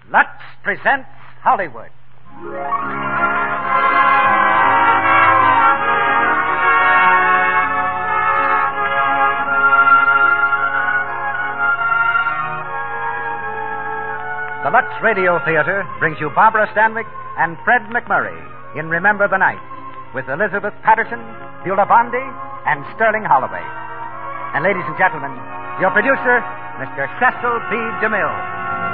Lux presents Hollywood. The Lux Radio Theater brings you Barbara Stanwyck and Fred McMurray in Remember the Night with Elizabeth Patterson, Beulah Bondi, and Sterling Holloway. And ladies and gentlemen, your producer, Mr. Cecil B. DeMille.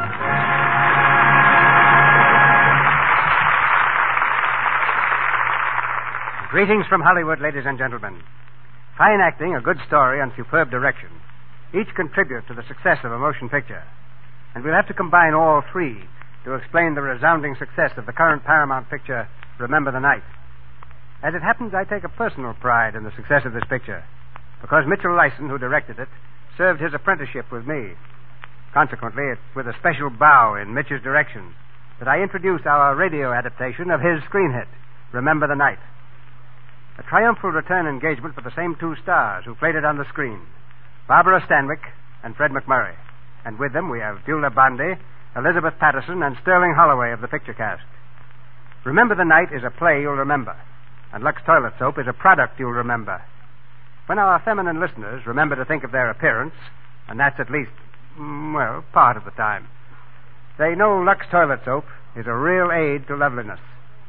Greetings from Hollywood, ladies and gentlemen. Fine acting, a good story, and superb direction each contribute to the success of a motion picture. And we'll have to combine all three to explain the resounding success of the current Paramount picture, Remember the Night. As it happens, I take a personal pride in the success of this picture, because Mitchell Lyson, who directed it, served his apprenticeship with me. Consequently, it's with a special bow in Mitch's direction that I introduce our radio adaptation of his screen hit, Remember the Night. A triumphal return engagement for the same two stars who played it on the screen, Barbara Stanwyck and Fred McMurray. And with them we have Beulah Bondi, Elizabeth Patterson, and Sterling Holloway of the picture cast. Remember the Night is a play you'll remember, and Lux Toilet Soap is a product you'll remember. When our feminine listeners remember to think of their appearance, and that's at least, part of the time, they know Lux Toilet Soap is a real aid to loveliness.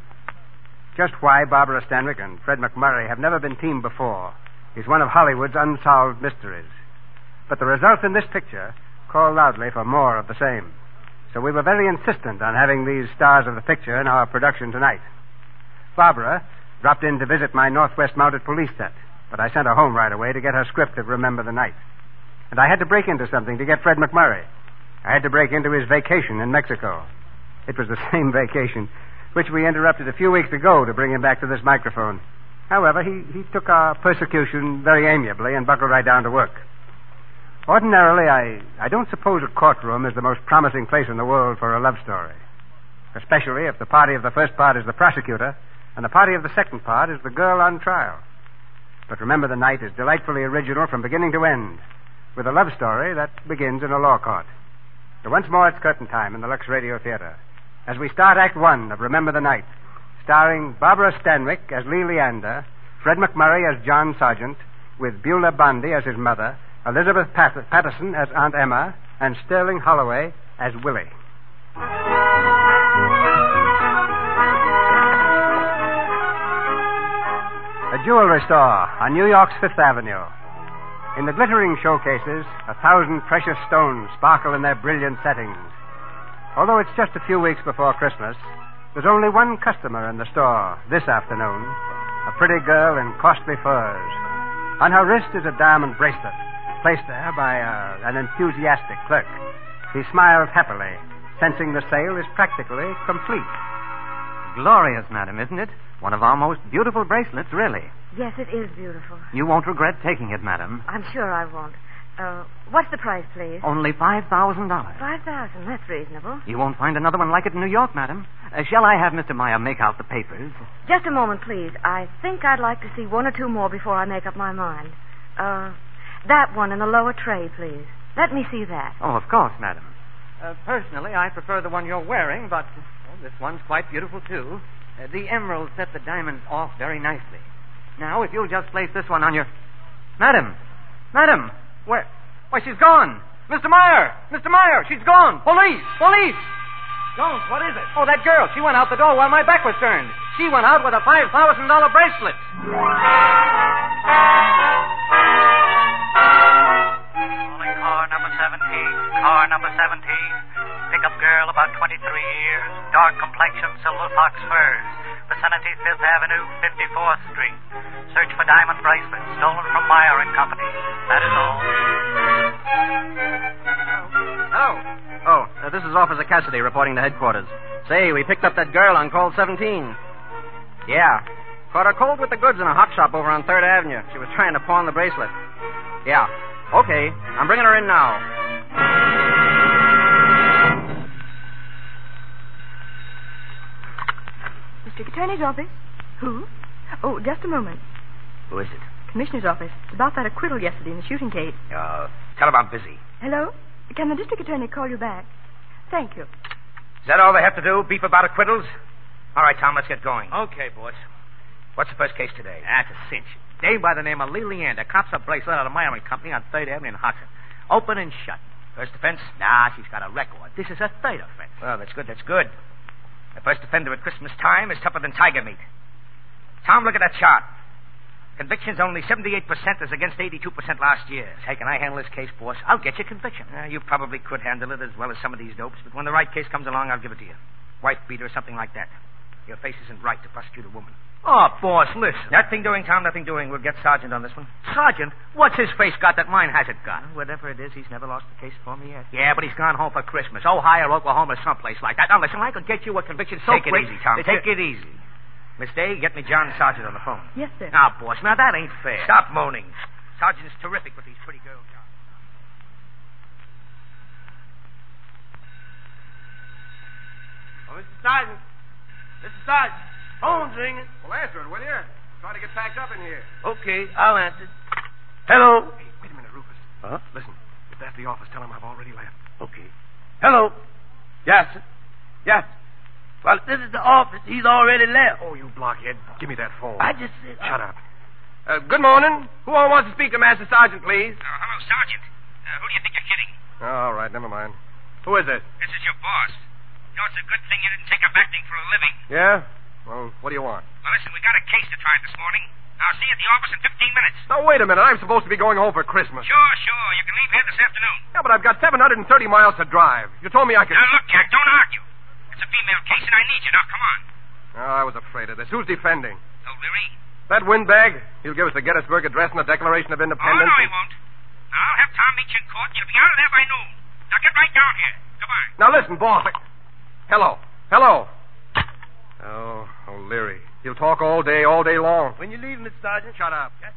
Just why Barbara Stanwyck and Fred McMurray have never been teamed before is one of Hollywood's unsolved mysteries. But the results in this picture call loudly for more of the same. So we were very insistent on having these stars of the picture in our production tonight. Barbara dropped in to visit my Northwest Mounted Police set, but I sent her home right away to get her script of Remember the Night. And I had to break into something to get Fred McMurray. I had to break into his vacation in Mexico. It was the same vacation which we interrupted a few weeks ago to bring him back to this microphone. However, he took our persecution very amiably and buckled right down to work. Ordinarily, I don't suppose a courtroom is the most promising place in the world for a love story, especially if the party of the first part is the prosecutor and the party of the second part is the girl on trial. But Remember the Night is delightfully original from beginning to end, with a love story that begins in a law court. So once more, it's curtain time in the Lux Radio Theater as we start Act One of Remember the Night, starring Barbara Stanwyck as Lee Leander, Fred McMurray as John Sargent, with Beulah Bondi as his mother, Elizabeth Patterson as Aunt Emma, and Sterling Holloway as Willie. A jewelry store on New York's Fifth Avenue. In the glittering showcases, 1,000 precious stones sparkle in their brilliant settings. Although it's just a few weeks before Christmas, there's only one customer in the store this afternoon, a pretty girl in costly furs. On her wrist is a diamond bracelet, placed there by an enthusiastic clerk. He smiles happily, sensing the sale is practically complete. Glorious, madam, isn't it? One of our most beautiful bracelets, really. Yes, it is beautiful. You won't regret taking it, madam. I'm sure I won't. What's the price, please? Only $5,000. $5,000, that's reasonable. You won't find another one like it in New York, madam. Shall I have Mr. Meyer make out the papers? Just a moment, please. I think I'd like to see one or two more before I make up my mind. That one in the lower tray, please. Let me see that. Oh, of course, madam. Personally, I prefer the one you're wearing, but this one's quite beautiful, too. The emeralds set the diamonds off very nicely. Now, if you'll just place this one on your... Madam! Where? Why, she's gone! Mr. Meyer! She's gone! Police! Jones, what is it? Oh, that girl. She went out the door while my back was turned. She went out with a $5,000 bracelet. Calling car number 17. Pickup girl about 23 years. Dark complexion, silver fox furs. Vicinity 5th Avenue, 54th Street. Search for diamond bracelet stolen from Meyer and Company. That is all. Hello. Oh, this is Officer Cassidy reporting to headquarters. Say, we picked up that girl on call 17. Yeah. Caught her cold with the goods in a hot shop over on 3rd Avenue. She was trying to pawn the bracelet. Yeah. Okay. I'm bringing her in now. District Attorney's office. Who? Oh, just a moment. Who is it? Commissioner's office. It's about that acquittal yesterday in the shooting case. Tell him I'm busy. Hello? Can the district attorney call you back? Thank you. Is that all they have to do? Beef about acquittals? All right, Tom, let's get going. Okay, boss. What's the first case today? That's a cinch. Dame by the name of Lee Leander cops a bracelet out of Myron Company on 3rd Avenue in Hudson. Open and shut. First offense? Nah, she's got a record. This is a third offense. Well, that's good, that's good. The first offender at Christmas time is tougher than tiger meat. Tom, look at that chart. Convictions only 78% as against 82% last year. Hey, can I handle this case, boss? I'll get you conviction. You probably could handle it as well as some of these dopes, but when the right case comes along, I'll give it to you. Wife beater or something like that. Your face isn't right to prosecute a woman. Oh, boss, listen. Nothing doing, Tom, nothing doing. We'll get Sergeant on this one. Sergeant? What's his face got that mine hasn't got? Whatever it is, he's never lost the case for me yet. Yeah, but he's gone home for Christmas. Ohio or Oklahoma, someplace like that. Now, listen, I could get you a conviction so Take it quick. easy, Tom. Take it easy. Miss Day, get me John Sargent on the phone. Yes, sir. Now, boss, now that ain't fair. Stop moaning. Sargent's terrific with these pretty girls. Oh, Mr. Sergeant. Mr. Sergeant. Phone's ringing. Well, answer it, will you? Trying to get packed up in here. Okay, I'll answer. Hello. Hey, wait a minute, Rufus. Huh? Listen, if that's the office, tell him I've already left. Okay. Hello. Yes, sir. Yes. Well, this is the office. He's already left. Oh, you blockhead. Give me that phone. I just said... Shut up. Good morning. Who all wants to speak to Master Sergeant, please? Hello, Sergeant. Who do you think you're kidding? All right, never mind. Who is it? This is your boss. You know, it's a good thing you didn't take up acting for a living. Yeah? Well, what do you want? Well, listen, we got a case to try this morning. I'll see you at the office in 15 minutes. Now, wait a minute. I'm supposed to be going home for Christmas. Sure. You can leave here this afternoon. Yeah, but I've got 730 miles to drive. You told me I could... Now, look, Jack, don't argue. It's a female case, and I need you. Now, come on. Oh, I was afraid of this. Who's defending? O'Leary? That windbag? He'll give us the Gettysburg Address and the Declaration of Oh, Independence. no, he won't. Now, I'll have Tom meet you in court, and you'll be out of there by noon. Now, get right down here. Goodbye. Now, listen, boss. Hello. Oh, O'Leary. He'll talk all day long. When you leave, Mr. Sergeant. Shut up. Yes.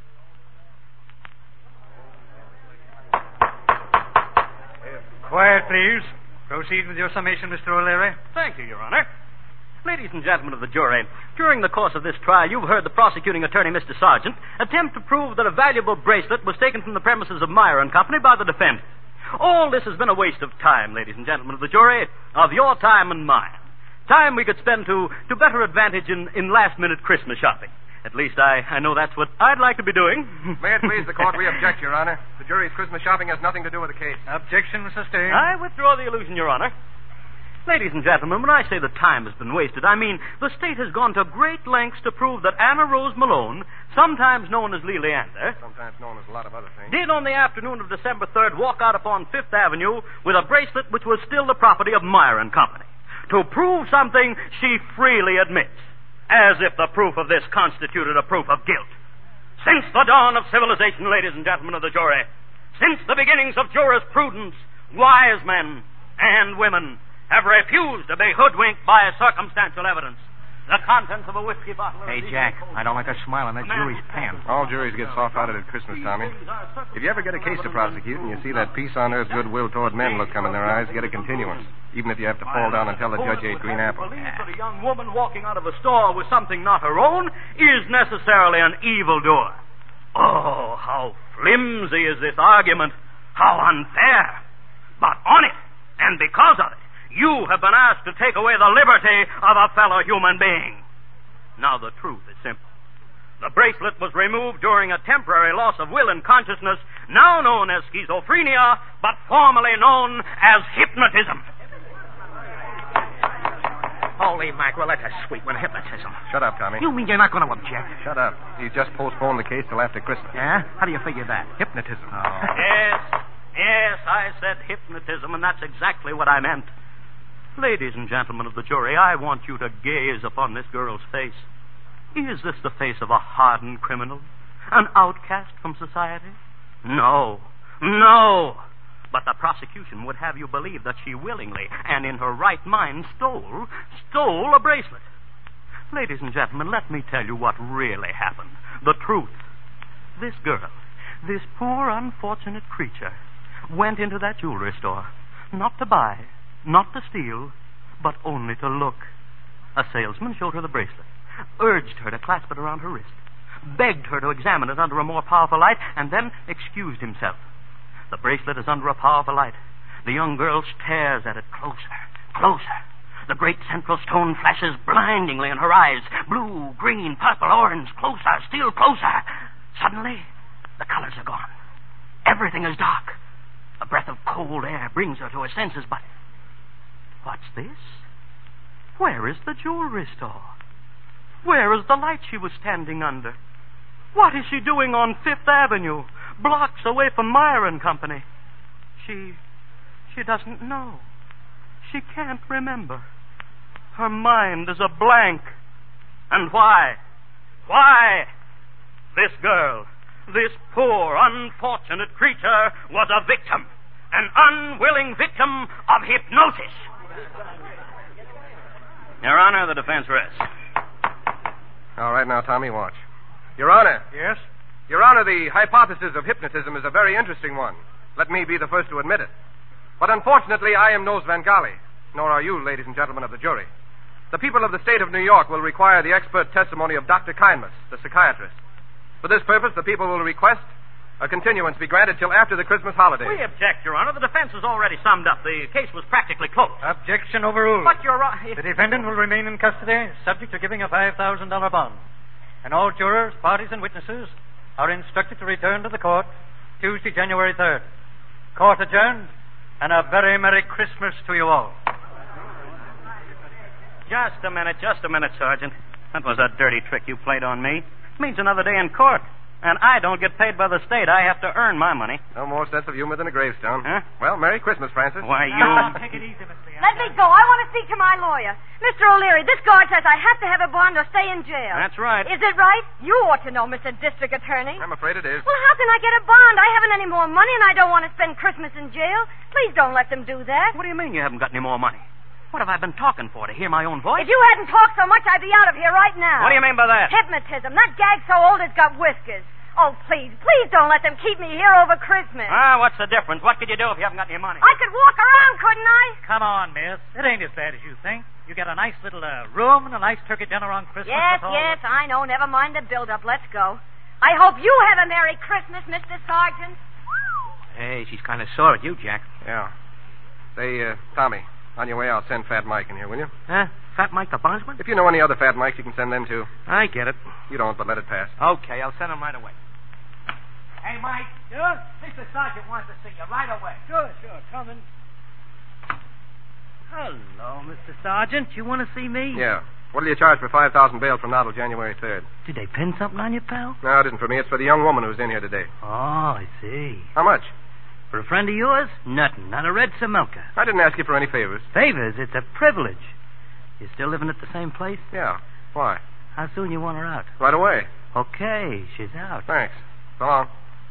Quiet, please. Proceed with your summation, Mr. O'Leary. Thank you, Your Honor. Ladies and gentlemen of the jury, during the course of this trial, you've heard the prosecuting attorney, Mr. Sargent, attempt to prove that a valuable bracelet was taken from the premises of Meyer and Company by the defendant. All this has been a waste of time, ladies and gentlemen of the jury, of your time and mine. Time we could spend to better advantage in last-minute Christmas shopping. At least I know that's what I'd like to be doing. May it please the court, we object, Your Honor. The jury's Christmas shopping has nothing to do with the case. Objection, sustained. I withdraw the illusion, Your Honor. Ladies and gentlemen, when I say that time has been wasted, I mean the state has gone to great lengths to prove that Anna Rose Malone, sometimes known as Lee Leander, Sometimes known as a lot of other things. did on the afternoon of December 3rd walk out upon Fifth Avenue with a bracelet which was still the property of Meyer and Company. To prove something she freely admits, as if the proof of this constituted a proof of guilt. Since the dawn of civilization, ladies and gentlemen of the jury, since the beginnings of jurisprudence, wise men and women have refused to be hoodwinked by circumstantial evidence. The contents of a whiskey bottle... Hey, Jack, I don't like a smile on that jury's pen. All juries get soft-hearted at Christmas, Tommy. If you ever get a case to prosecute and you see that peace on earth, goodwill toward men look come in their eyes, get a continuance. Even if you have to fall down and tell the judge you ate green apple. Believes that a young woman walking out of a store with something not her own is necessarily an evildoer. Oh, how flimsy is this argument. How unfair. But on it, and because of it, you have been asked to take away the liberty of a fellow human being. Now, the truth is simple. The bracelet was removed during a temporary loss of will and consciousness, now known as schizophrenia, but formerly known as hypnotism. Holy mackerel, that's a sweet one, hypnotism. Shut up, Tommy. You mean you're not going to object? Shut up. You just postponed the case till after Christmas. Yeah? How do you figure that? Hypnotism. Oh. Yes, I said hypnotism, and that's exactly what I meant. Ladies and gentlemen of the jury, I want you to gaze upon this girl's face. Is this the face of a hardened criminal? An outcast from society? No. But the prosecution would have you believe that she willingly and in her right mind stole a bracelet. Ladies and gentlemen, let me tell you what really happened. The truth. This girl, this poor unfortunate creature, went into that jewelry store, not to buy, not to steal, but only to look. A salesman showed her the bracelet, urged her to clasp it around her wrist, begged her to examine it under a more powerful light, and then excused himself. The bracelet is under a powerful light. The young girl stares at it closer closer. The great central stone flashes blindingly in her eyes. Blue, green, purple, orange. Closer, still closer. Suddenly, the colors are gone. Everything is dark. A breath of cold air brings her to her senses, but... What's this? Where is the jewelry store? Where is the light she was standing under? What is she doing on Fifth Avenue, blocks away from Meyer and Company? She doesn't know. She can't remember. Her mind is a blank. And why? Why? This girl, this poor, unfortunate creature, was a victim. An unwilling victim of hypnosis. Your Honor, the defense rests. All right, now, Tommy, watch. Your Honor. Yes? Your Honor, the hypothesis of hypnotism is a very interesting one. Let me be the first to admit it. But unfortunately, I am no Svengali, nor are you, ladies and gentlemen of the jury. The people of the state of New York will require the expert testimony of Dr. Kindness, the psychiatrist. For this purpose, the people will request a continuance be granted till after the Christmas holiday. We object, Your Honor. The defense has already summed up. The case was practically closed. Objection overruled. But, Your Honor... The defendant will remain in custody, subject to giving a $5,000 bond. And all jurors, parties, and witnesses are instructed to return to the court Tuesday, January 3rd. Court adjourned, and a very Merry Christmas to you all. Just a minute, Sergeant. That was a dirty trick you played on me. It means another day in court. And I don't get paid by the state. I have to earn my money. No more sense of humor than a gravestone. Huh? Well, Merry Christmas, Francis. Why, you... Take it easy, Miss Leon. Let me go. I want to speak to my lawyer. Mr. O'Leary, this guard says I have to have a bond or stay in jail. That's right. Is it right? You ought to know, Mr. District Attorney. I'm afraid it is. Well, how can I get a bond? I haven't any more money, and I don't want to spend Christmas in jail. Please don't let them do that. What do you mean you haven't got any more money? What have I been talking for, to hear my own voice? If you hadn't talked so much, I'd be out of here right now. What do you mean by that? Hypnotism. That gag so old it's got whiskers. Oh, please don't let them keep me here over Christmas. What's the difference? What could you do if you haven't got any money? I could walk around, couldn't I? Come on, miss. It ain't as bad as you think. You get a nice little room and a nice turkey dinner on Christmas. Yes, I know. Never mind the build-up. Let's go. I hope you have a Merry Christmas, Mr. Sergeant. Hey, she's kind of sore at you, Jack. Yeah. Say, Tommy, on your way out, send Fat Mike in here, will you? Huh? Fat Mike the bondsman? If you know any other Fat Mikes, you can send them, too. I get it. You don't, but let it pass. Okay, I'll send him right away. Hey, Mike. Sure? Mr. Sergeant wants to see you right away. Sure, coming. Hello, Mr. Sergeant. You want to see me? Yeah. What'll you charge for 5,000 bail from now till January 3rd? Did they pin something on you, pal? No, it isn't for me. It's for the young woman who's in here today. Oh, I see. How much? For a friend of yours? Nothing. Not a red Samilka. I didn't ask you for any favors. Favors? It's a privilege. You still living at the same place? Yeah. Why? How soon you want her out? Right away. Okay, she's out. Thanks. So long.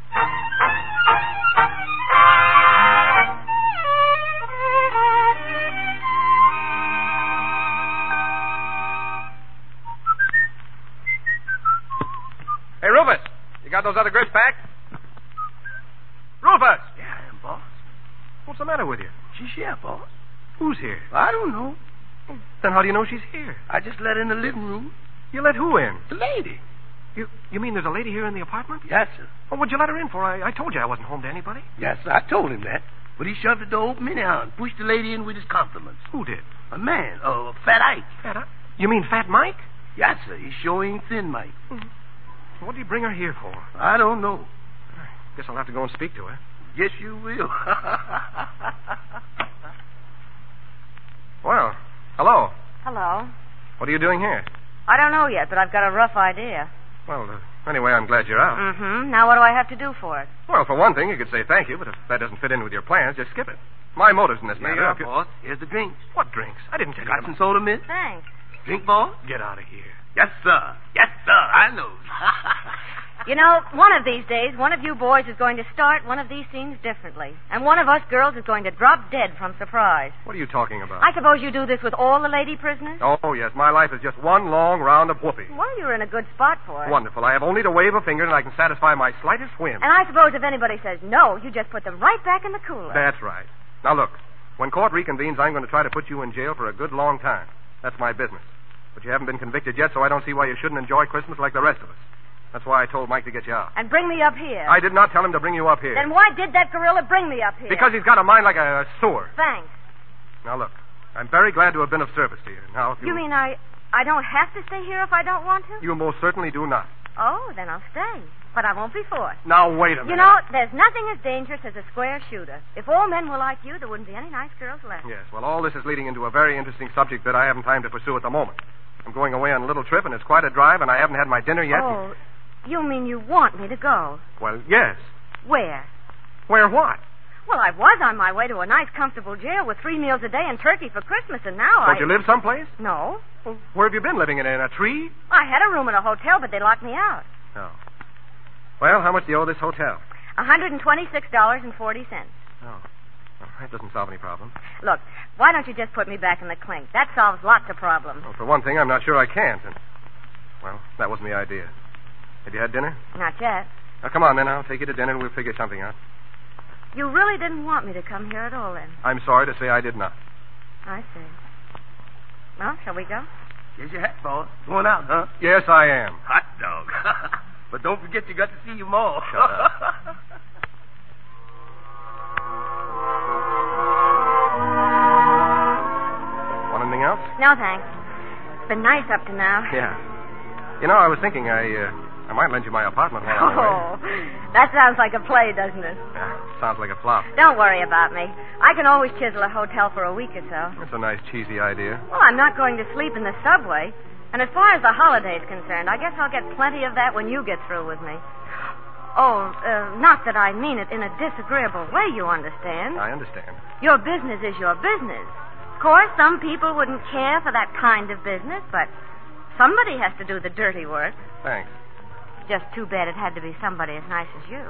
Hey, Rufus, you got those other grips packed? Rufus! Yeah, I am, boss. What's the matter with you? She's here, boss. Who's here? I don't know. Then how do you know she's here? I just let her in the living room. You let who in? The lady. You mean there's a lady here in the apartment? Yes, sir. Well, what'd you let her in for? I told you I wasn't home to anybody. Yes, sir. I told him that. But he shoved the door open anyhow and pushed the lady in with his compliments. Who did? A man, Fat Ike. Fat Ike? You mean Fat Mike? Yes, sir. He's showing Thin Mike. What did you bring her here for? I don't know. Guess I'll have to go and speak to her. Yes, you will. Well, hello. Hello. What are you doing here? I don't know yet, but I've got a rough idea. Well, anyway, I'm glad you're out. Mm-hmm. Now what do I have to do for it? Well, for one thing, you could say thank you, but if that doesn't fit in with your plans, just skip it. My motives in this matter... Yeah, boss. Here's the drinks. What drinks? I didn't tell you... Got some soda, miss? Thanks. Drink, boss? Get out of here. Yes, sir. Yes, sir. I know. You know, one of these days, one of you boys is going to start one of these scenes differently. And one of us girls is going to drop dead from surprise. What are you talking about? I suppose you do this with all the lady prisoners? Oh, yes. My life is just one long round of whoopee. Well, you're in a good spot for it. Wonderful. I have only to wave a finger and I can satisfy my slightest whim. And I suppose if anybody says no, you just put them right back in the cooler. That's right. Now, look. When court reconvenes, I'm going to try to put you in jail for a good long time. That's my business. But you haven't been convicted yet, so I don't see why you shouldn't enjoy Christmas like the rest of us. That's why I told Mike to get you out. And bring me up here. I did not tell him to bring you up here. Then why did that gorilla bring me up here? Because he's got a mind like a sewer. Thanks. Now, look. I'm very glad to have been of service to you. Now, if You mean I don't have to stay here if I don't want to? You most certainly do not. Oh, then I'll stay. But I won't be forced. Now, wait a minute. You know, there's nothing as dangerous as a square shooter. If all men were like you, there wouldn't be any nice girls left. Yes, well, all this is leading into a very interesting subject that I haven't time to pursue at the moment. I'm going away on a little trip, and it's quite a drive, and I haven't had my dinner yet. Oh, you mean you want me to go? Well, yes. Where? Where what? Well, I was on my way to a nice, comfortable jail with 3 meals a day and turkey for Christmas, and now Don't you live someplace? No. Well, where have you been living? In a tree? I had a room at a hotel, but they locked me out. Oh. Well, how much do you owe this hotel? $126.40. Oh. Well, that doesn't solve any problem. Look, why don't you just put me back in the clink? That solves lots of problems. Well, for one thing, I'm not sure I can't. And, well, that wasn't the idea. Have you had dinner? Not yet. Now, come on, then. I'll take you to dinner, and we'll figure something out. You really didn't want me to come here at all, then? I'm sorry to say I did not. I see. Well, shall we go? Here's your hat, boy. Going out, huh? Yes, I am. Hot dog. But don't forget you got to see your ma. Shut up. Want anything else? No, thanks. It's been nice up to now. Yeah. You know, I was thinking I might lend you my apartment while I'm away. Oh, that sounds like a play, doesn't it? Yeah, sounds like a flop. Don't worry about me. I can always chisel a hotel for a week or so. That's a nice, cheesy idea. Well, I'm not going to sleep in the subway. And as far as the holiday's concerned, I guess I'll get plenty of that when you get through with me. Oh, not that I mean it in a disagreeable way, you understand. I understand. Your business is your business. Of course, some people wouldn't care for that kind of business, but somebody has to do the dirty work. Thanks. Just too bad it had to be somebody as nice as you.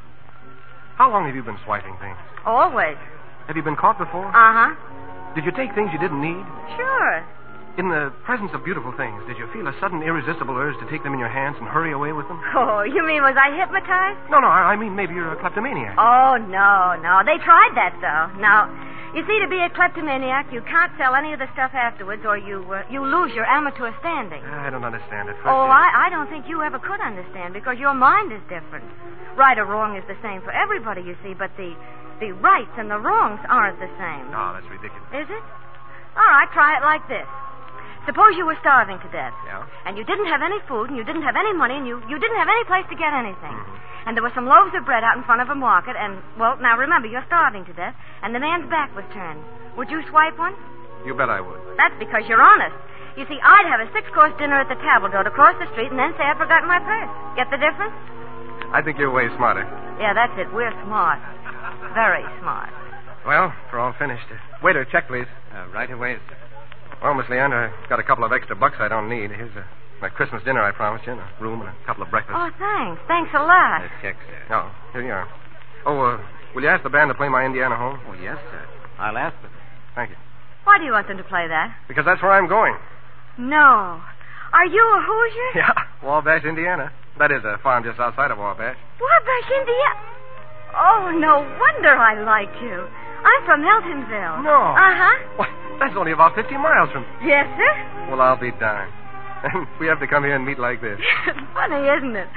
How long have you been swiping things? Always. Have you been caught before? Uh-huh. Did you take things you didn't need? Sure. In the presence of beautiful things, did you feel a sudden irresistible urge to take them in your hands and hurry away with them? Oh, you mean was I hypnotized? No, I mean maybe you're a kleptomaniac. Oh, no. They tried that, though. Now, you see, to be a kleptomaniac, you can't sell any of the stuff afterwards or you lose your amateur standing. I don't understand it. I don't think you ever could understand because your mind is different. Right or wrong is the same for everybody, you see, but the rights and the wrongs aren't the same. Oh, that's ridiculous. Is it? All right, try it like this. Suppose you were starving to death. Yeah? And you didn't have any food, and you didn't have any money, and you didn't have any place to get anything. Mm-hmm. And there were some loaves of bread out in front of a market, and, well, now remember, you're starving to death, and the man's back was turned. Would you swipe one? You bet I would. That's because you're honest. You see, I'd have a 6-course dinner at the table d'hote across the street and then say I'd forgotten my purse. Get the difference? I think you're way smarter. Yeah, that's it. We're smart. Very smart. Well, we're all finished. Waiter, check, please. Right away, sir. Well, Miss Leander, I've got a couple of extra bucks I don't need. Here's my Christmas dinner I promised you, and a room and a couple of breakfasts. Oh, thanks. Thanks a lot. Check, sir. Oh, here you are. Oh, will you ask the band to play my Indiana Home? Oh, yes, sir. I'll ask them. Thank you. Why do you want them to play that? Because that's where I'm going. No. Are you a Hoosier? Yeah, Wabash, Indiana. That is a farm just outside of Wabash. Wabash, Indiana? Oh, no wonder I like you. I'm from Eltonville. No. Uh-huh. What? That's only about 50 miles from... Yes, sir? Well, I'll be darned. And we have to come here and meet like this. Funny, isn't it?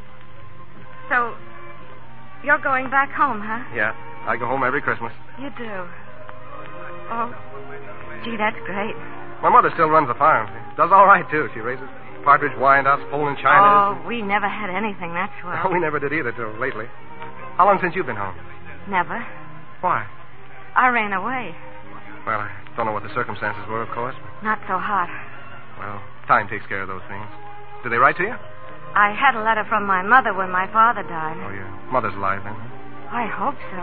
So, you're going back home, huh? Yeah, I go home every Christmas. You do? Oh, gee, that's great. My mother still runs the farm. She does all right, too. She raises partridge wyandottes, Poland chinas. Oh, we never had anything that swell. We never did either till lately. How long since you've been home? Never. Why? I ran away. Well, I don't know what the circumstances were, of course. Not so hot. Well, time takes care of those things. Did they write to you? I had a letter from my mother when my father died. Oh, your mother's alive then? I hope so.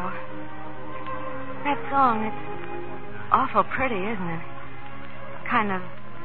That song, it's awful pretty, isn't it? Kind of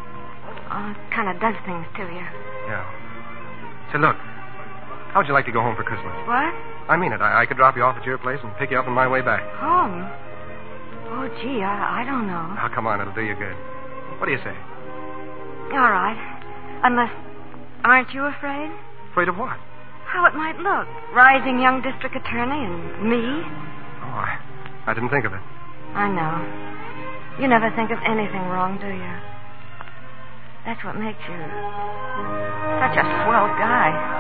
does things to you. Yeah. Say, look, how'd you like to go home for Christmas? What? I mean it. I could drop you off at your place and pick you up on my way back. Home? Oh, gee, I don't know. Oh, come on, it'll do you good. What do you say? All right. Unless, aren't you afraid? Afraid of what? How it might look. Rising young district attorney and me. Oh, I didn't think of it. I know. You never think of anything wrong, do you? That's what makes you such a swell guy.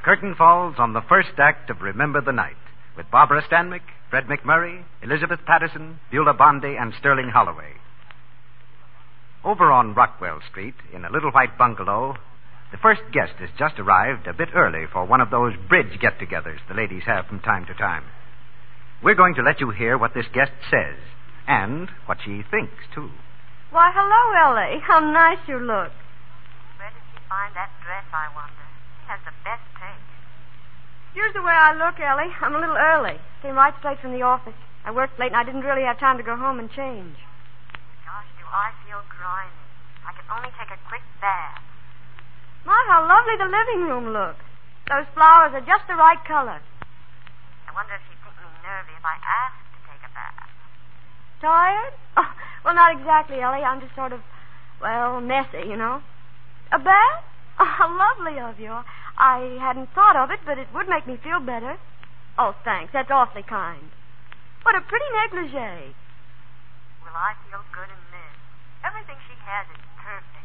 curtain falls on the first act of Remember the Night with Barbara Stanwyck, Fred McMurray, Elizabeth Patterson, Beulah Bondi, and Sterling Holloway. Over on Rockwell Street, in a little white bungalow, the first guest has just arrived a bit early for one of those bridge get-togethers the ladies have from time to time. We're going to let you hear what this guest says, and what she thinks, too. Why, hello, Ellie. How nice you look. Where did she find that dress, I wonder? She has the best taste. Here's the way I look, Ellie. I'm a little early. Came right straight from the office. I worked late and I didn't really have time to go home and change. Gosh, do I feel grimy. I could only take a quick bath. My, how lovely the living room looks. Those flowers are just the right color. I wonder if she'd think me nervy if I asked to take a bath. Tired? Oh, well, not exactly, Ellie. I'm just sort of, messy, you know. A bath? Oh, how lovely of you. I hadn't thought of it, but it would make me feel better. Oh, thanks. That's awfully kind. What a pretty negligee. Will I feel good in this? Everything she has is perfect.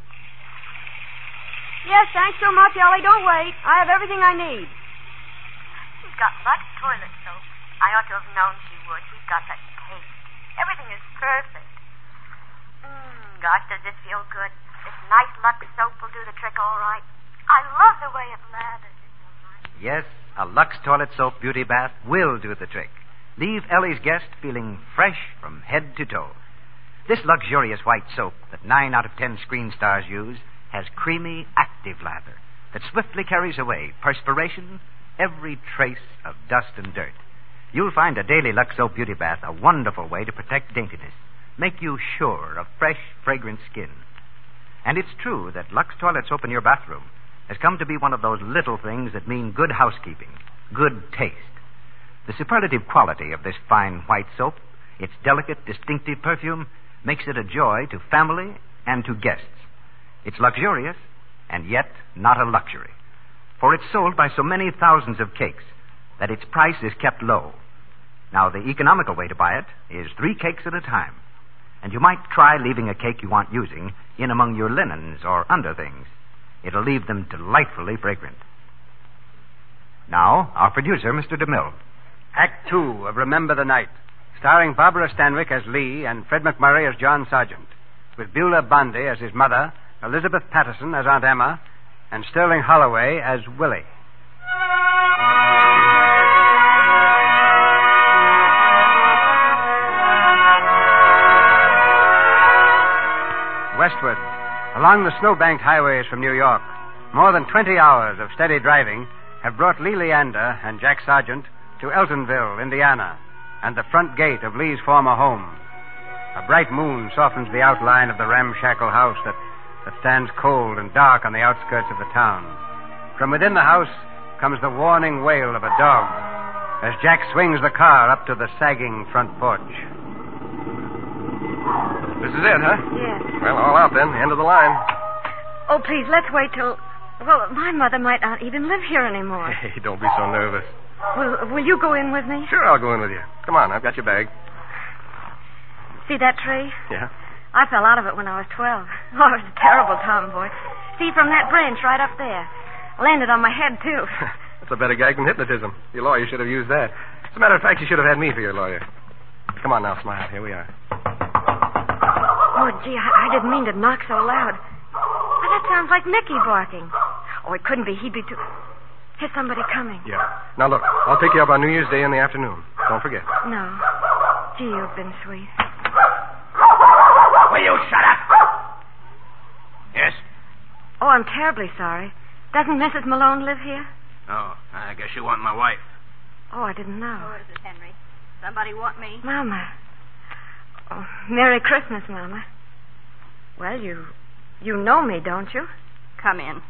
Yes, thanks so much, Ellie. Don't wait. I have everything I need. She's got Lux toilet soap. I ought to have known she would. She's got such taste. Everything is perfect. Gosh, does this feel good? This nice Lux soap will do the trick all right. I love the way it lathers. It's so nice. Yes, a Lux toilet soap beauty bath will do the trick. Leave Ellie's guest feeling fresh from head to toe. This luxurious white soap that 9 out of 10 screen stars use has creamy, active lather that swiftly carries away perspiration, every trace of dust and dirt. You'll find a daily Lux soap beauty bath a wonderful way to protect daintiness, make you sure of fresh, fragrant skin. And it's true that Lux toilet soap in your bathroom has come to be one of those little things that mean good housekeeping, good taste. The superlative quality of this fine white soap, its delicate, distinctive perfume, makes it a joy to family and to guests. It's luxurious, and yet not a luxury. For it's sold by so many thousands of cakes that its price is kept low. Now, the economical way to buy it is 3 cakes at a time. And you might try leaving a cake you aren't using in among your linens or underthings. It'll leave them delightfully fragrant. Now, our producer, Mr. DeMille. Act 2 of Remember the Night, starring Barbara Stanwyck as Lee and Fred McMurray as John Sargent, with Beulah Bondi as his mother, Elizabeth Patterson as Aunt Emma, and Sterling Holloway as Willie. Westward, along the snow-banked highways from New York, more than 20 hours of steady driving have brought Lee Leander and Jack Sargent to Eltonville, Indiana, and the front gate of Lee's former home. A bright moon softens the outline of the ramshackle house that stands cold and dark on the outskirts of the town. From within the house comes the warning wail of a dog as Jack swings the car up to the sagging front porch. This is it, huh? Yes. Well, all out then. End of the line. Oh, please, let's wait till... Well, my mother might not even live here anymore. Hey, don't be so nervous. Will you go in with me? Sure, I'll go in with you. Come on, I've got your bag. See that tree? Yeah? I fell out of it when I was 12. Oh, it was a terrible tomboy. See, from that branch right up there. Landed on my head, too. That's a better gag than hypnotism. Your lawyer should have used that. As a matter of fact, you should have had me for your lawyer. Come on now, smile. Here we are. Oh, gee, I didn't mean to knock so loud. Why, that sounds like Mickey barking. Oh, it couldn't be. He'd be too... Here's somebody coming. Yeah. Now, look, I'll pick you up on New Year's Day in the afternoon. Don't forget. No. Gee, you've been sweet. Will you shut up? Yes? Oh, I'm terribly sorry. Doesn't Mrs. Malone live here? Oh, I guess you want my wife. Oh, I didn't know. Who is it, Henry? Somebody want me? Mama. Oh, Merry Christmas, Mama. Well, you know me, don't you? Come in.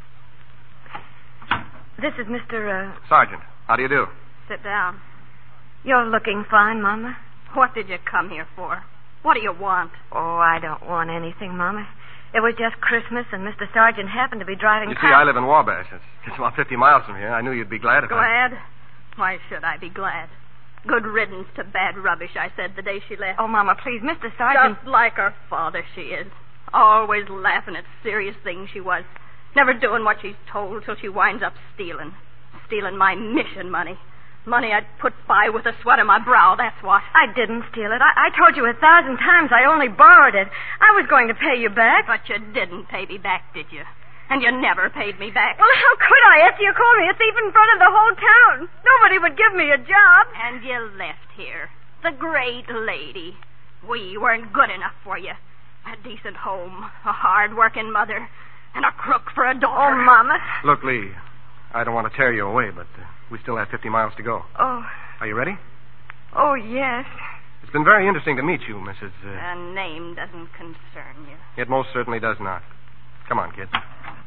This is Mr. Sergeant, how do you do? Sit down. You're looking fine, Mama. What did you come here for? What do you want? Oh, I don't want anything, Mama. It was just Christmas, and Mr. Sargent happened to be driving You see, I live in Wabash. It's about 50 miles from here. I knew you'd be glad if Glad? Why should I be glad? Good riddance to bad rubbish, I said the day she left. Oh, Mama, please, Mr. Sargent... Just like her father, she is. Always laughing at serious things she was. Never doing what she's told till she winds up stealing. stealing my mission money. Money I'd put by with the sweat of my brow, that's what. I didn't steal it. I told you 1,000 times I only borrowed it. I was going to pay you back. But you didn't pay me back, did you? And you never paid me back. Well, how could I after you called me a thief in front of the whole town? Nobody would give me a job. And you left here. The great lady. We weren't good enough for you. A decent home, a hard-working mother, and a crook for a daughter. Oh, Mama. Look, Lee, I don't want to tear you away, but we still have 50 miles to go. Oh. Are you ready? Oh, yes. It's been very interesting to meet you, Mrs. A name doesn't concern you. It most certainly does not. Come on, kids.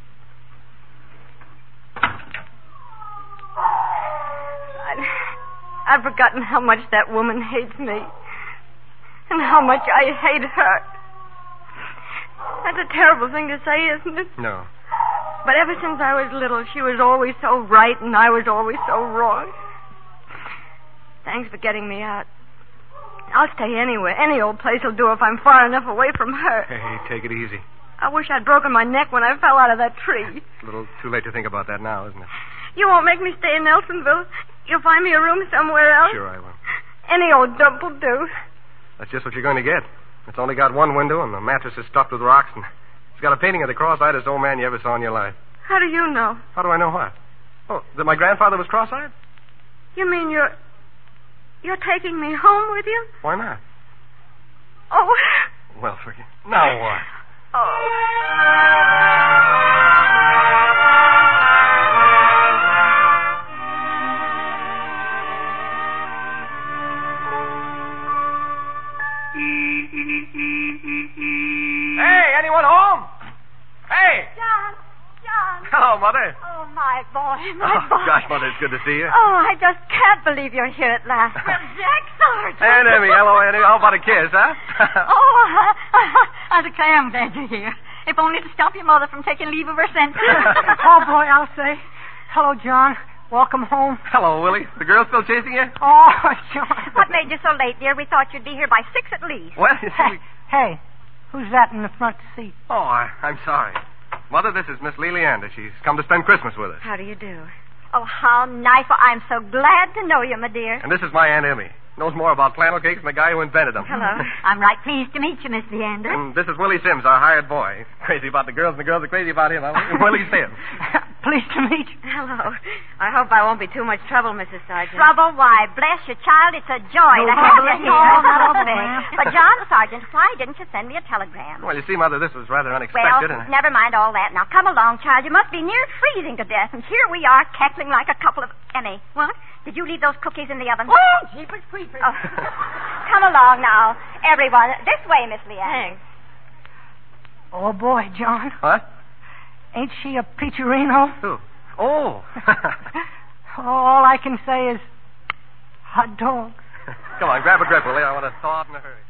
I've forgotten how much that woman hates me. And how much I hate her. That's a terrible thing to say, isn't it? No. But ever since I was little, she was always so right and I was always so wrong. Thanks for getting me out. I'll stay anywhere. Any old place will do if I'm far enough away from her. Hey, take it easy. I wish I'd broken my neck when I fell out of that tree. It's a little too late to think about that now, isn't it? You won't make me stay in Nelsonville? You'll find me a room somewhere else? Sure I will. Any old dump will do. That's just what you're going to get. It's only got one window, and the mattress is stuffed with rocks, and it's got a painting of the cross-eyedest old man you ever saw in your life. How do you know? How do I know what? Oh, that my grandfather was cross-eyed? You mean you're taking me home with you? Why not? Oh. Well, forget. Now what? Hey, anyone home? Hey! John. Hello, Mother. Oh, my boy, Gosh, Mother, it's good to see you. Oh, I just can't believe you're here at last. Well, Jack Sargent. And Emmy, hello, Emmy. How about a kiss, huh? I declare I'm glad you're here. If only to stop your mother from taking leave of her senses. Oh, boy, I'll say. Hello, John. Welcome home. Hello, Willie. The girl still chasing you? Oh, John. What made you so late, dear? We thought you'd be here by 6 at least. Well, you see... Hey, who's that in the front seat? Oh, I'm sorry. Mother, this is Miss Lee Leander. She's come to spend Christmas with us. How do you do? Oh, how nice. Well, I'm so glad to know you, my dear. And this is my Aunt Emmy. Knows more about flannel cakes than the guy who invented them. Hello. I'm right pleased to meet you, Miss Leander. And this is Willie Sims, our hired boy. Crazy about the girls, and the girls are crazy about him. Willie Sims. Pleased to meet you. Hello. I hope I won't be too much trouble, Mrs. Sargent. Trouble? Why, bless your child, it's a joy to have you here. not over there. But, John Sargent, why didn't you send me a telegram? Well, you see, Mother, this was rather Well, unexpected. never mind all that. Now, come along, child. You must be near freezing to death. And here we are, cackling like a couple of... Emmy. What? Did you leave those cookies in the oven? Oh, jeepers creepers. Oh. Come along now, everyone. This way, Miss Leanne. Thanks. Oh, boy, John. What? Ain't she a peacherino? Who? Oh. All I can say is hot dogs. Come on, grab a grip, Willie. I want to thaw out in a hurry.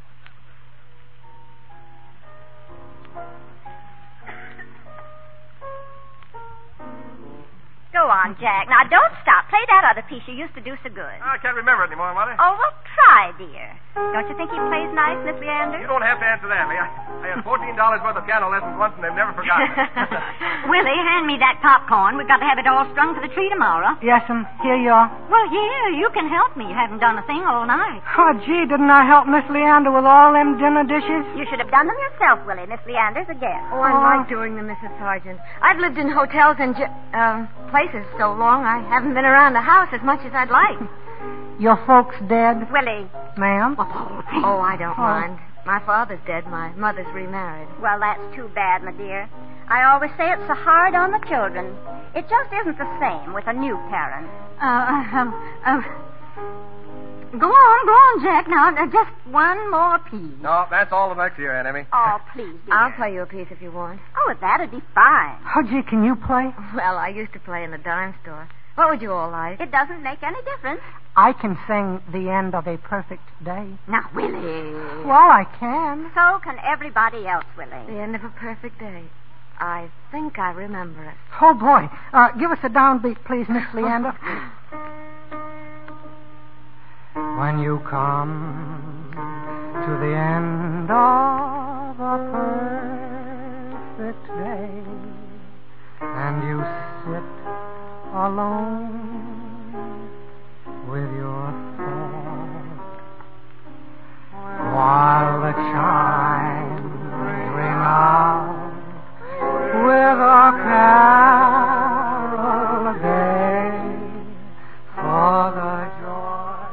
Go on, Jack. Now, don't stop. Play that other piece you used to do so good. I can't remember it anymore, Mother. Oh, well, try, dear. Don't you think he plays nice, Miss Leander? You don't have to answer that, Lee. I had $14 worth of piano lessons once, and they've never forgotten it. Willie, hand me that popcorn. We've got to have it all strung for the tree tomorrow. Yes'm. Here you are. Well, yeah, you can help me. You haven't done a thing all night. Oh, gee, didn't I help Miss Leander with all them dinner dishes? You should have done them yourself, Willie. Miss Leander's a guest. Oh, I like doing them, Mrs. Sargent. I've lived in hotels and places so long I haven't been around the house as much as I'd like. Your folks dead? Willie. Ma'am? Oh, I don't mind. My father's dead. My mother's remarried. Well, that's too bad, my dear. I always say it's so hard on the children. It just isn't the same with a new parent. Go on, Jack. Now, just one more piece. No, that's all the next year, Aunt Emmy. Oh, please, dear. I'll play you a piece if you want. Oh, that'd be fine. Oh, gee, can you play? Well, I used to play in the dime store. What would you all like? It doesn't make any difference. I can sing The End of a Perfect Day. Now, Willie. Well, I can. So can everybody else, Willie. The End of a Perfect Day. I think I remember it. Oh, boy. Give us a downbeat, please, Miss Leander. When you come to the end of a perfect day and you sit alone with your thought while the chimes ring out with a carol gay for the joy.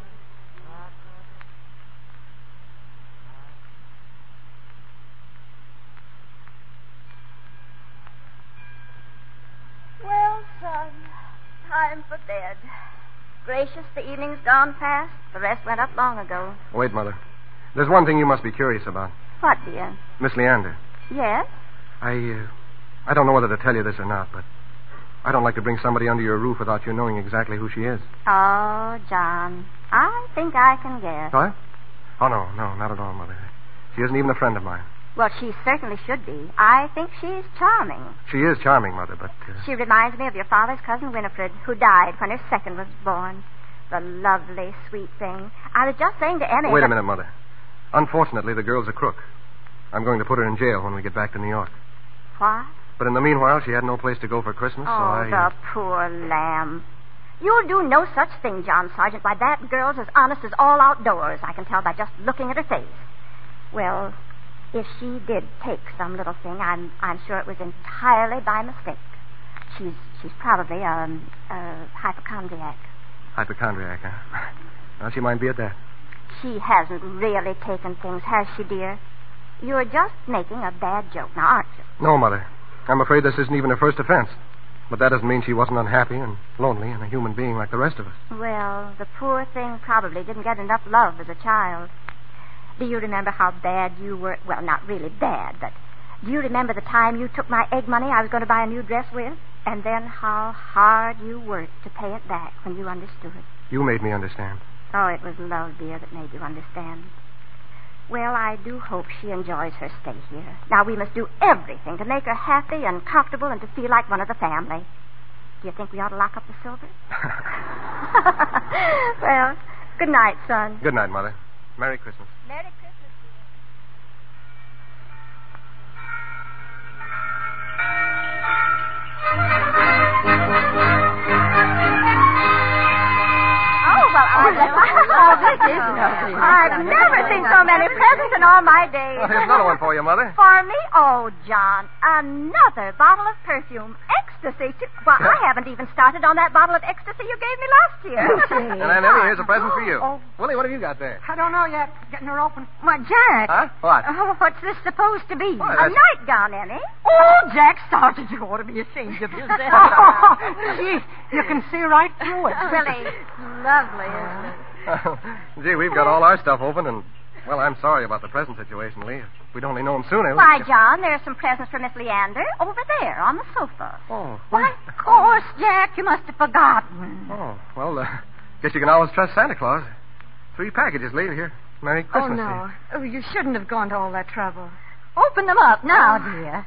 Well, son, time for bed. Gracious, the evening's gone past. The rest went up long ago. Wait, Mother. There's one thing you must be curious about. What, dear? Miss Leander. Yes? I don't know whether to tell you this or not, but I don't like to bring somebody under your roof without you knowing exactly who she is. Oh, John, I think I can guess. What? Oh, no, not at all, Mother. She isn't even a friend of mine. Well, she certainly should be. I think she's charming. She is charming, Mother, but... She reminds me of your father's cousin Winifred, who died when her second was born. The lovely, sweet thing. I was just saying to Emmy... Wait a minute, Mother. Unfortunately, the girl's a crook. I'm going to put her in jail when we get back to New York. What? But in the meanwhile, she had no place to go for Christmas, so Oh, the poor lamb. You'll do no such thing, John Sargent. Why, that girl's as honest as all outdoors. I can tell by just looking at her face. Well, if she did take some little thing, I'm sure it was entirely by mistake. She's probably a hypochondriac. Hypochondriac, huh? Well, she might be at that. She hasn't really taken things, has she, dear? You're just making a bad joke now, aren't you? No, Mother. I'm afraid this isn't even her first offense. But that doesn't mean she wasn't unhappy and lonely and a human being like the rest of us. Well, the poor thing probably didn't get enough love as a child. Do you remember how bad you were? Well, not really bad, but do you remember the time you took my egg money I was going to buy a new dress with? And then how hard you worked to pay it back when you understood. You made me understand. Oh, it was love, dear, that made you understand. Well, I do hope she enjoys her stay here. Now, we must do everything to make her happy and comfortable and to feel like one of the family. Do you think we ought to lock up the silver? Well, good night, son. Good night, Mother. Merry Christmas. Merry Christmas. Oh, this is lovely. I've never seen so many presents in all my days. Well, here's another one for you, Mother. For me? Oh, John, another bottle of perfume. Ecstasy, too. Well, I haven't even started on that bottle of ecstasy you gave me last year. And Aunt Emmy, here's a present for you. Oh. Willie, what have you got there? I don't know yet. Getting her open. Why, Jack. Huh? What? Oh, what's this supposed to be? Why, A nightgown, Emmy. Oh, Jack Sargent, you ought to be ashamed of yourself. Gee, you can see right through it. Really lovely, isn't it? Gee, we've got all our stuff open, and, well, I'm sorry about the present situation, Lee. If we'd only known sooner. Why, John, there's some presents for Miss Leander over there on the sofa. Oh. Why, of course, Jack, you must have forgotten. Oh, well, guess you can always trust Santa Claus. 3 packages, Lee. Here. Merry Christmas. Oh, no. Oh, you shouldn't have gone to all that trouble. Open them up now, dear.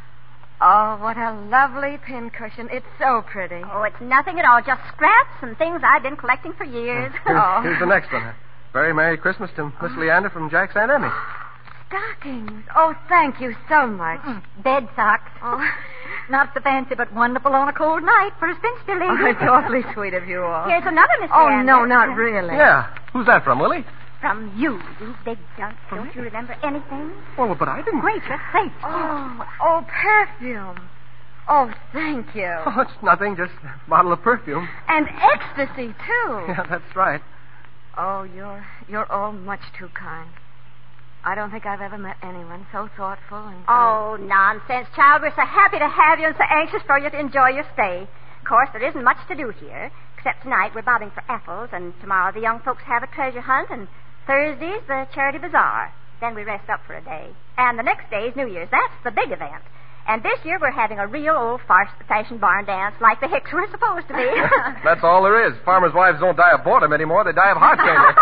Oh, what a lovely pincushion. It's so pretty. Oh, it's nothing at all. Just scraps and things I've been collecting for years. Here's the next one. Very Merry Christmas to Miss Leander from Jack's Aunt Emmy. Stockings. Oh, thank you so much. Bed socks. Oh. Not so fancy, but wonderful on a cold night for a spinster lady. Oh, it's awfully sweet of you all. Here's another, Miss Oh, Leander. no, not really. Yeah. Who's that from, Willie? From you big junk. Don't you remember anything? Well, but I didn't. Gracious sakes. Oh, perfume. Oh, thank you. Oh, it's nothing, just a bottle of perfume. And ecstasy, too. Yeah, that's right. Oh, you're all much too kind. I don't think I've ever met anyone so thoughtful and... Oh, nonsense, child. We're so happy to have you and so anxious for you to enjoy your stay. Of course, there isn't much to do here, except tonight we're bobbing for apples, and tomorrow the young folks have a treasure hunt, and Thursday's the charity bazaar. Then we rest up for a day. And the next day is New Year's. That's the big event. And this year we're having a real old-fashioned barn dance like the Hicks were supposed to be. That's all there is. Farmers' wives don't die of boredom anymore. They die of heart cancer.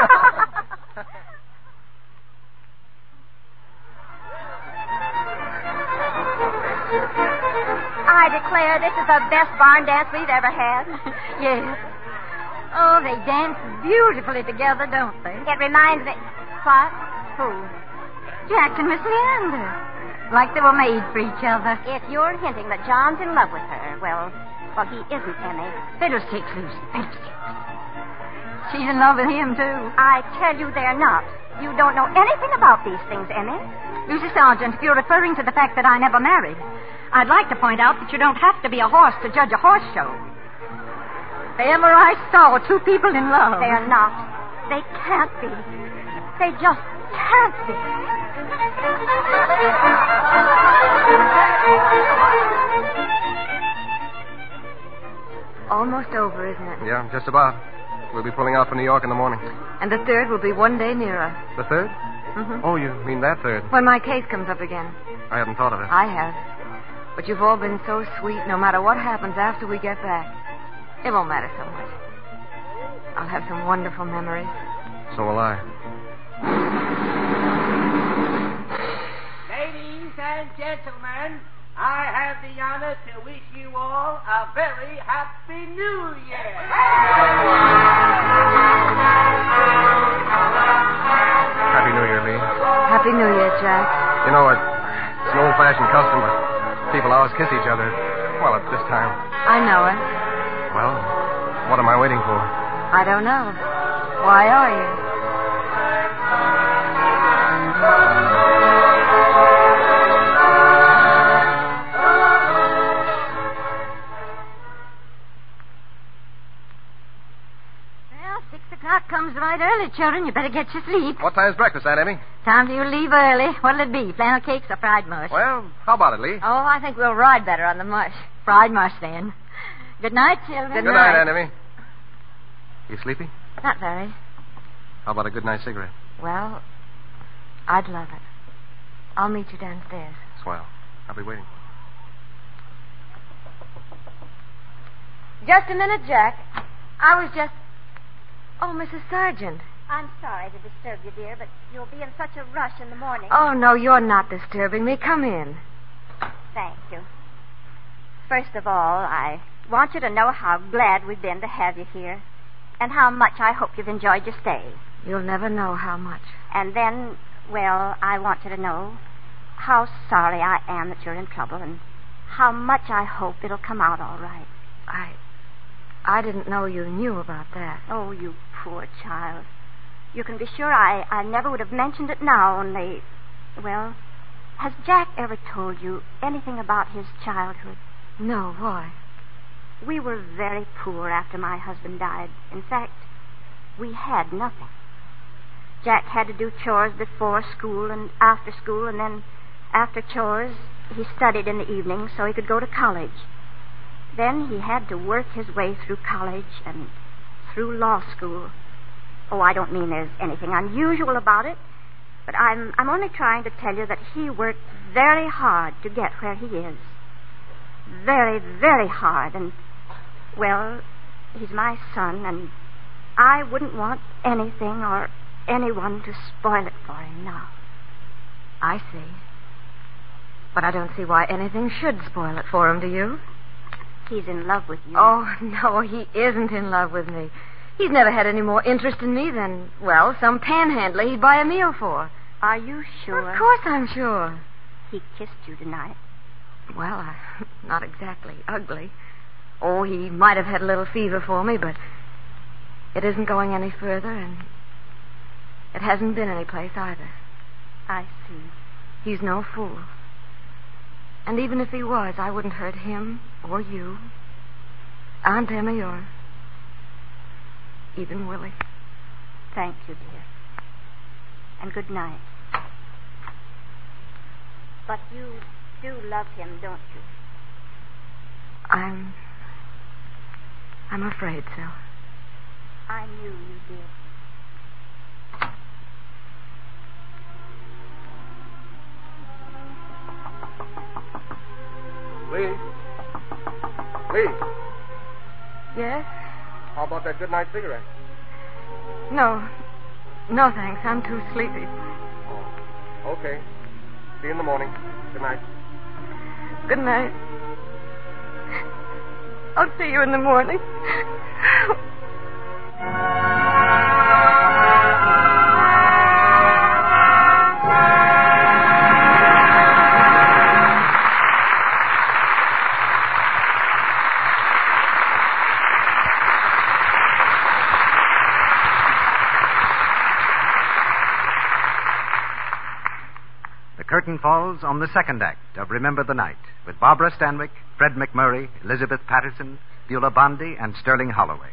I declare this is the best barn dance we've ever had. Yes. Oh, they dance beautifully together, don't they? It reminds me... What? Who? Jack and Miss Leander. Like they were made for each other. If you're hinting that John's in love with her, well, Well, he isn't, Emmy. Fiddlesticks, Lucy. Fiddlesticks. She's in love with him, too. I tell you they're not. You don't know anything about these things, Emmy. Lucy Sargent, if you're referring to the fact that I never married, I'd like to point out that you don't have to be a horse to judge a horse show. If ever I saw two people in love. They're not. They can't be. They just can't be. Almost over, isn't it? Yeah, just about. We'll be pulling out for New York in the morning. And the third will be one day nearer. The third? Mm-hmm. Oh, you mean that third? When my case comes up again. I hadn't thought of it. I have. But you've all been so sweet, no matter what happens after we get back. It won't matter so much. I'll have some wonderful memories. So will I. Ladies and gentlemen, I have the honor to wish you all a very happy New Year. Happy New Year, Lee. Happy New Year, Jack. You know, it's an old-fashioned custom, but people always kiss each other. Well, at this time. I know it. Well, what am I waiting for? I don't know. Why are you? Well, 6 o'clock comes right early, children. You better get your sleep. What time's breakfast, Aunt Emmy? Time for you to leave early. What'll it be, flannel cakes or fried mush? Well, how about it, Lee? Oh, I think we'll ride better on the mush. Fried mush, then. Good night, children. Good night, Aunt Emmy. You sleepy? Not very. How about a good night cigarette? Well, I'd love it. I'll meet you downstairs. Swell. I'll be waiting. Just a minute, Jack. I was just... Oh, Mrs. Sargent. I'm sorry to disturb you, dear, but you'll be in such a rush in the morning. Oh, no, you're not disturbing me. Come in. Thank you. First of all, I want you to know how glad we've been to have you here, and how much I hope you've enjoyed your stay. You'll never know how much. And then, well, I want you to know how sorry I am that you're in trouble, and how much I hope it'll come out all right. I didn't know you knew about that. Oh, you poor child. You can be sure I never would have mentioned it now, only, well, has Jack ever told you anything about his childhood? No, why? We were very poor after my husband died. In fact, we had nothing. Jack had to do chores before school and after school, and then after chores, he studied in the evening so he could go to college. Then he had to work his way through college and through law school. Oh, I don't mean there's anything unusual about it, but I'm only trying to tell you that he worked very hard to get where he is. Very, very hard, and, well, he's my son, and I wouldn't want anything or anyone to spoil it for him now. I see. But I don't see why anything should spoil it for him, do you? He's in love with you. Oh, no, he isn't in love with me. He's never had any more interest in me than, well, some panhandler he'd buy a meal for. Are you sure? Of course I'm sure. He kissed you tonight. Well, not exactly ugly. Oh, he might have had a little fever for me, but it isn't going any further, and it hasn't been any place either. I see. He's no fool. And even if he was, I wouldn't hurt him or you, Aunt Emmy, or even Willie. Thank you, dear. And good night. But you do love him, don't you? I'm afraid so. I knew you did. Lee? Lee? Yes? How about that good night cigarette? No. No, thanks. I'm too sleepy. Oh, okay. See you in the morning. Good night. Good night. I'll see you in the morning. curtain falls on the second act of Remember the Night with Barbara Stanwyck, Fred McMurray, Elizabeth Patterson, Beulah Bondi, and Sterling Holloway.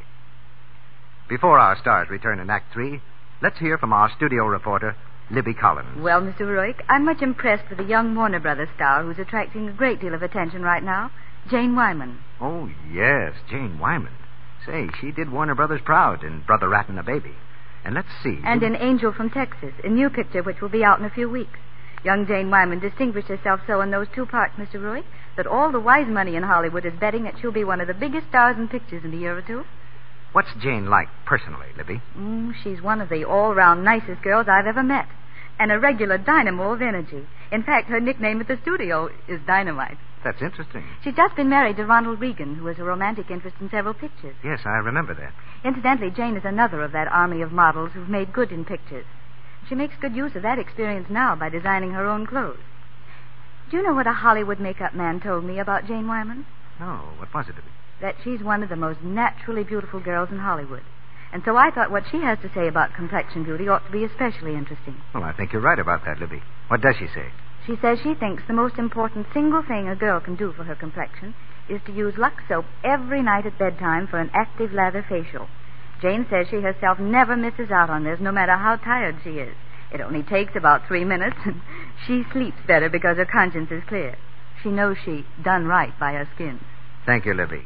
Before our stars return in Act 3, let's hear from our studio reporter, Libby Collins. Well, Mr. Rourke, I'm much impressed with a young Warner Brothers star who's attracting a great deal of attention right now, Jane Wyman. Oh, yes, Jane Wyman. Say, she did Warner Brothers proud in Brother Rat and a Baby. And let's see. And in Angel from Texas, a new picture which will be out in a few weeks. Young Jane Wyman distinguished herself so in those two parts, Mr. Rourke, that all the wise money in Hollywood is betting that she'll be one of the biggest stars in pictures in a year or two. What's Jane like personally, Libby? She's one of the all-round nicest girls I've ever met. And a regular dynamo of energy. In fact, her nickname at the studio is Dynamite. That's interesting. She's just been married to Ronald Reagan, who has a romantic interest in several pictures. Yes, I remember that. Incidentally, Jane is another of that army of models who've made good in pictures. She makes good use of that experience now by designing her own clothes. Do you know what a Hollywood makeup man told me about Jane Wyman? No, what was it? That she's one of the most naturally beautiful girls in Hollywood. And so I thought what she has to say about complexion beauty ought to be especially interesting. Well, I think you're right about that, Libby. What does she say? She says she thinks the most important single thing a girl can do for her complexion is to use Lux soap every night at bedtime for an active lather facial. Jane says she herself never misses out on this, no matter how tired she is. It only takes about 3 minutes, and she sleeps better because her conscience is clear. She knows she done right by her skin. Thank you, Libby.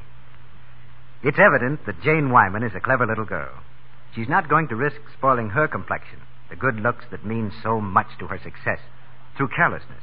It's evident that Jane Wyman is a clever little girl. She's not going to risk spoiling her complexion, the good looks that mean so much to her success, through carelessness.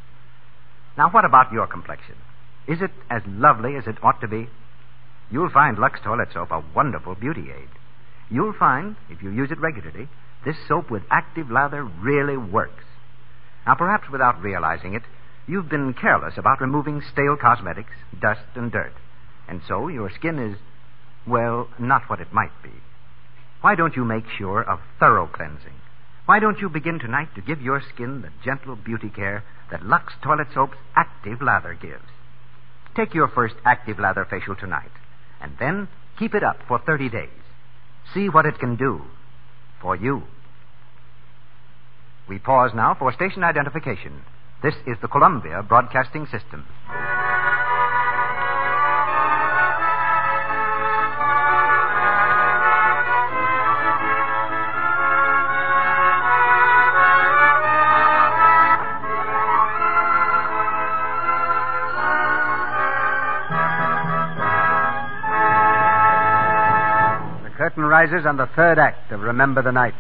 Now, what about your complexion? Is it as lovely as it ought to be? You'll find Lux Toilet Soap a wonderful beauty aid. You'll find, if you use it regularly, this soap with active lather really works. Now, perhaps without realizing it, you've been careless about removing stale cosmetics, dust, and dirt. And so your skin is, well, not what it might be. Why don't you make sure of thorough cleansing? Why don't you begin tonight to give your skin the gentle beauty care that Lux Toilet Soap's active lather gives? Take your first active lather facial tonight, and then keep it up for 30 days. See what it can do for you. We pause now for station identification. This is the Columbia Broadcasting System. The curtain rises on the third act of Remember the Night.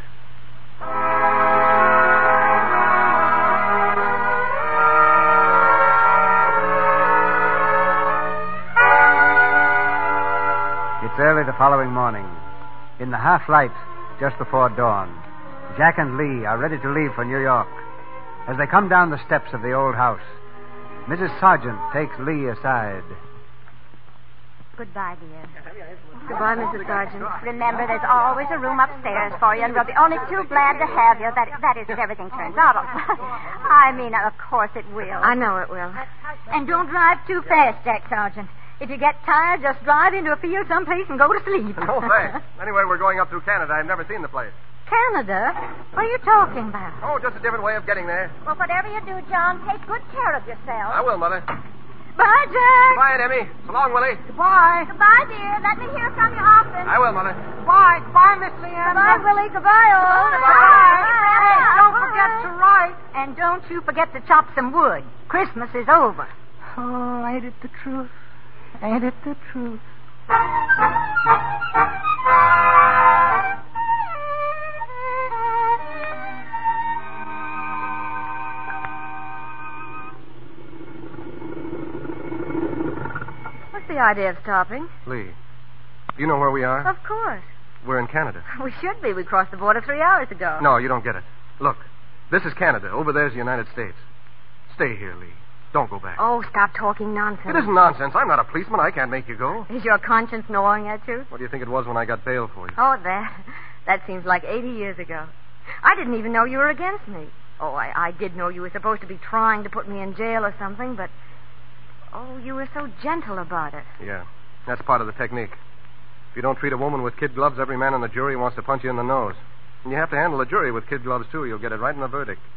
It's early the following morning. In the half-light, just before dawn, Jack and Lee are ready to leave for New York. As they come down the steps of the old house, Mrs. Sargent takes Lee aside. Goodbye, dear. Goodbye, Mrs. Sargent. Remember, there's always a room upstairs for you, and we'll be only too glad to have you. That is, if everything turns out. I mean, of course it will. I know it will. And don't drive too fast, Jack Sargent. If you get tired, just drive into a field someplace and go to sleep. No, thanks. Anyway, we're going up through Canada. I've never seen the place. Canada? What are you talking about? Oh, just a different way of getting there. Well, whatever you do, John, take good care of yourself. I will, Mother. Bye, Jack. Goodbye, Aunt Emmy. So long, Willie. Goodbye. Goodbye, dear. Let me hear from you often. I will, Mother. Goodbye. Goodbye, Miss Leanne. Goodbye, Willie. Goodbye, all. Goodbye. Hey, don't forget to write. And don't you forget to chop some wood. Christmas is over. Oh, ain't it the truth? Ain't it the truth? What's the idea of stopping? Lee, do you know where we are? Of course. We're in Canada. We should be. We crossed the border 3 hours ago. No, you don't get it. Look, this is Canada. Over there's the United States. Stay here, Lee. Don't go back. Oh, stop talking nonsense. It isn't nonsense. I'm not a policeman. I can't make you go. Is your conscience gnawing at you? What do you think it was when I got bail for you? Oh, that seems like 80 years ago. I didn't even know you were against me. Oh, I did know you were supposed to be trying to put me in jail or something, but... Oh, you were so gentle about it. Yeah, that's part of the technique. If you don't treat a woman with kid gloves, every man on the jury wants to punch you in the nose. And you have to handle the jury with kid gloves, too. You'll get it right in the verdict.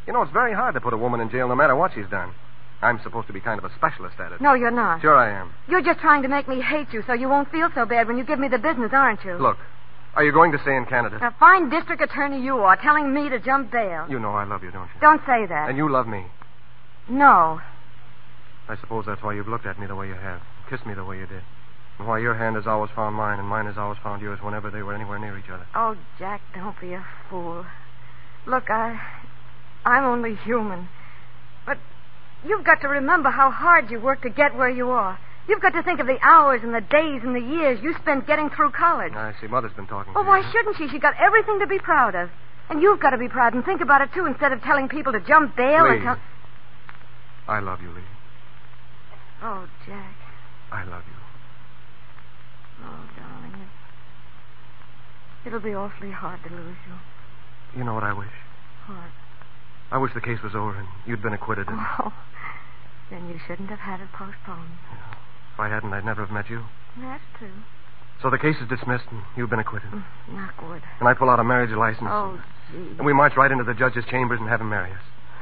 You know, it's very hard to put a woman in jail no matter what she's done. I'm supposed to be kind of a specialist at it. No, you're not. Sure I am. You're just trying to make me hate you so you won't feel so bad when you give me the business, aren't you? Look, are you going to stay in Canada? A fine district attorney you are, telling me to jump bail. You know I love you, don't you? Don't say that. And you love me. No. I suppose that's why you've looked at me the way you have, kissed me the way you did, and why your hand has always found mine and mine has always found yours whenever they were anywhere near each other. Oh, Jack, don't be a fool. Look, I'm only human. But you've got to remember how hard you worked to get where you are. You've got to think of the hours and the days and the years you spent getting through college. I see. Mother's been talking Well, to why you. shouldn't she? She got everything to be proud of. And you've got to be proud and think about it, too, instead of telling people to jump bail Lee. and tell... I love you, Lee. Oh, Jack. I love you. Oh, darling. It'll be awfully hard to lose you. You know what I wish? What? I wish the case was over and you'd been acquitted. And... Oh, then you shouldn't have had it postponed. Yeah. If I hadn't, I'd never have met you. That's true. So the case is dismissed and you've been acquitted. Not good. And I pull out a marriage license. Oh, gee. And we march right into the judge's chambers and have him marry us.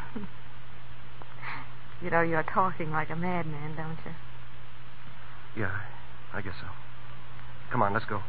You know, you're talking like a madman, don't you? Yeah, I guess so. Come on, let's go.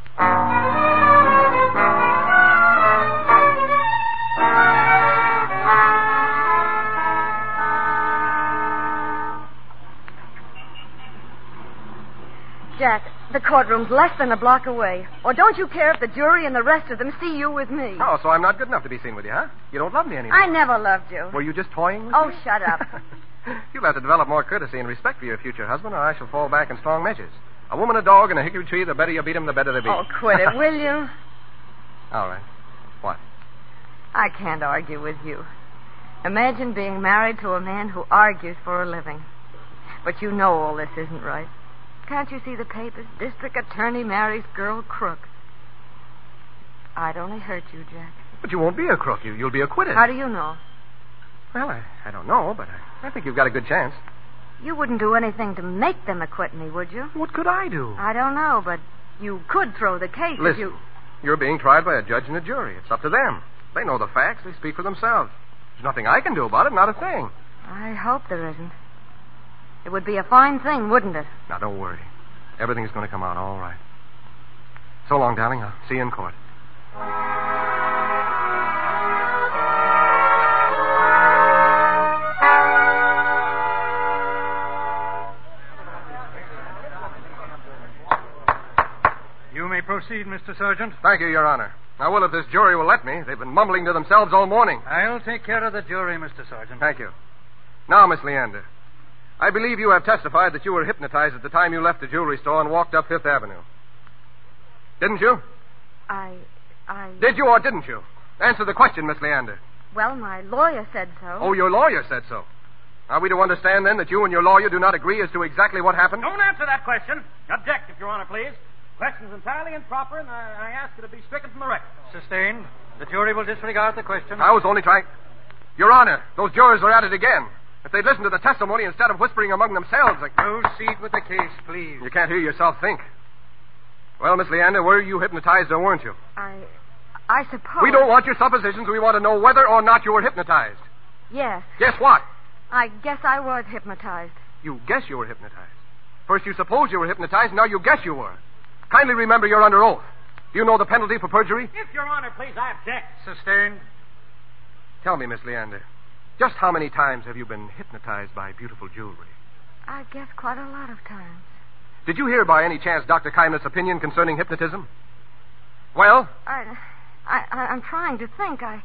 Jack, the courtroom's less than a block away. Or don't you care if the jury and the rest of them see you with me? Oh, so I'm not good enough to be seen with you, huh? You don't love me anymore. I never loved you. Were you just toying with Oh, me? shut up. You'll have to develop more courtesy and respect for your future husband, or I shall fall back in strong measures. A woman, a dog, and a hickory tree, the better you beat 'em, the better they be. Oh, quit it, will you? All right. What? I can't argue with you. Imagine being married to a man who argues for a living. But you know all this isn't right. Can't you see the papers? District attorney marries girl crook. I'd only hurt you, Jack. But you won't be a crook. You'll be acquitted. How do you know? Well, I don't know, but I think you've got a good chance. You wouldn't do anything to make them acquit me, would you? What could I do? I don't know, but you could throw the case if Listen, you... you're being tried by a judge and a jury. It's up to them. They know the facts. They speak for themselves. There's nothing I can do about it, not a thing. I hope there isn't. It would be a fine thing, wouldn't it? Now, don't worry. Everything's going to come out all right. So long, darling. I'll see you in court. You may proceed, Mr. Sergeant. Thank you, Your Honor. Now, well, if this jury will let me, they've been mumbling to themselves all morning. I'll take care of the jury, Mr. Sergeant. Thank you. Now, Miss Leander, I believe you have testified that you were hypnotized at the time you left the jewelry store and walked up Fifth Avenue. Didn't you? I... Did you or didn't you? Answer the question, Miss Leander. Well, my lawyer said so. Oh, your lawyer said so. Are we to understand, then, that you and your lawyer do not agree as to exactly what happened? Don't answer that question. Object, if Your Honor, please. Question's entirely improper, and I ask it to be stricken from the record. Sustained. The jury will disregard the question. I was only trying... Your Honor, those jurors are at it again. If they'd listened to the testimony instead of whispering among themselves... Proceed with the case, please. You can't hear yourself think. Well, Miss Leander, were you hypnotized or weren't you? I suppose... We don't want your suppositions. We want to know whether or not you were hypnotized. Yes. Guess what? I guess I was hypnotized. You guess you were hypnotized. First you supposed you were hypnotized, now you guess you were. Kindly remember you're under oath. Do you know the penalty for perjury? If Your Honor, please, I object. Sustained. Tell me, Miss Leander, just how many times have you been hypnotized by beautiful jewelry? I guess quite a lot of times. Did you hear by any chance Dr. Kindness' opinion concerning hypnotism? Well? I'm trying to think. If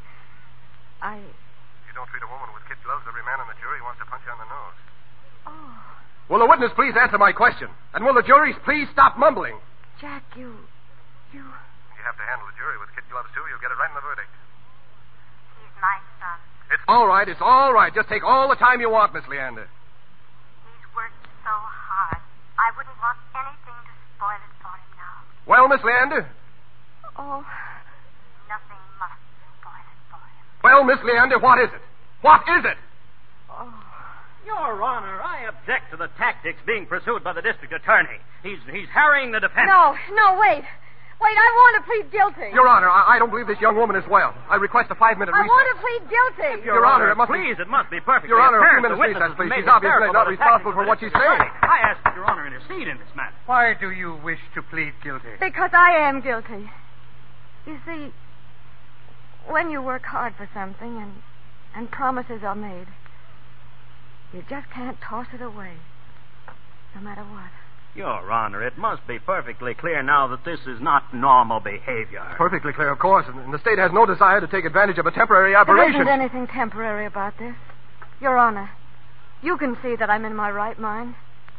you don't treat a woman with kid gloves, every man on the jury wants to punch you on the nose. Oh. Will the witness please answer my question? And will the juries please stop mumbling? Jack, you... You have to handle the jury with kid gloves, too. You'll get it right in the verdict. He's my son. It's all right. It's all right. Just take all the time you want, Miss Leander. He's worked so hard. I wouldn't want anything to spoil it for him now. Well, Miss Leander? Oh. Nothing must spoil it for him. Well, Miss Leander, what is it? What is it? Oh. Your Honor, I object to the tactics being pursued by the district attorney. He's harrying the defense. No, wait. Wait, I want to plead guilty. Your Honor, I don't believe this young woman is well. I request a 5-minute I recess. want to plead guilty. Your Honor, it must please, it must be perfectly Your Honor, a few apparent. minutes The witness recess, has please. made She's obviously hysterical not about responsible attacking for what this she's saying. I ask that Your Honor intercede in this matter. Why do you wish to plead guilty? Because I am guilty. You see, when you work hard for something and promises are made, you just can't toss it away, no matter what. Your Honor, it must be perfectly clear now that this is not normal behavior. Perfectly clear, of course. And the state has no desire to take advantage of a temporary aberration. There isn't anything temporary about this. Your Honor, you can see that I'm in my right mind.